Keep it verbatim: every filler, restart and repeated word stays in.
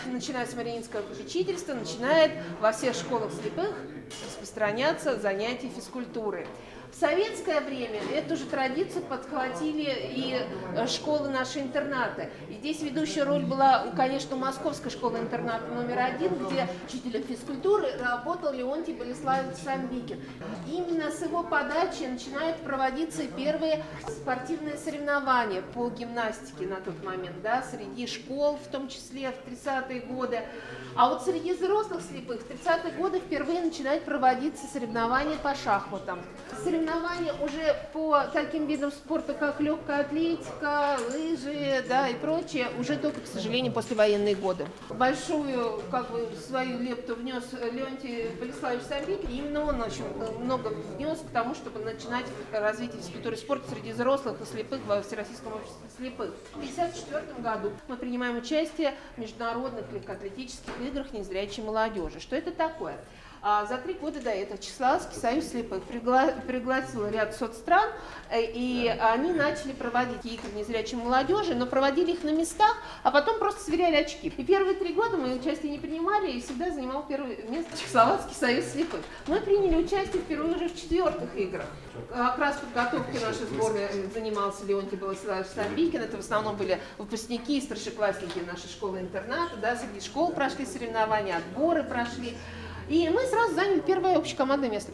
Начиная с Мариинского попечительства, начинает во всех школах слепых распространяться занятия физкультуры. В советское время эту же традицию подхватили и школы наши интернаты. И здесь ведущая роль была, конечно, Московской школы-интерната номер один, где учителем физкультуры работал Леонтий Болеславович Самбикин. Именно с его подачи начинают проводиться первые спортивные соревнования по гимнастике на тот момент, да, среди школ, в том числе в тридцатые годы. А вот среди взрослых слепых в тридцатые годы впервые начинают проводиться соревнования по шахматам. Соревнования уже по таким видам спорта, как легкая атлетика, лыжи, да, и прочее, уже только, к сожалению, послевоенные годы. Большую, как бы, свою лепту внес Леонтий Болеславович Самбикин. Именно он очень много внес к тому, чтобы начинать развитие физкультуры и спорта среди взрослых и слепых во Всероссийском обществе слепых. В тысяча девятьсот пятьдесят четвёртом году мы принимаем участие в международных легкоатлетических играх незрячей молодежи. Что это такое? А за три года до этого Чехословацкий союз слепых пригла пригласил ряд соцстран, и они начали проводить игры незрячей молодежи, но проводили их на местах, а потом просто сверяли очки. И первые три года мы участие не принимали, и всегда занимал первое место Чехословацкий союз слепых. Мы приняли участие впервые уже в четвертых играх. Как раз подготовкой нашей сборной занимался Леонтий Болеславович Самбикин. Это в основном были выпускники и старшеклассники нашей школы-интерната. Да, среди школ прошли соревнования, отборы прошли. И мы сразу заняли первое общекомандное место.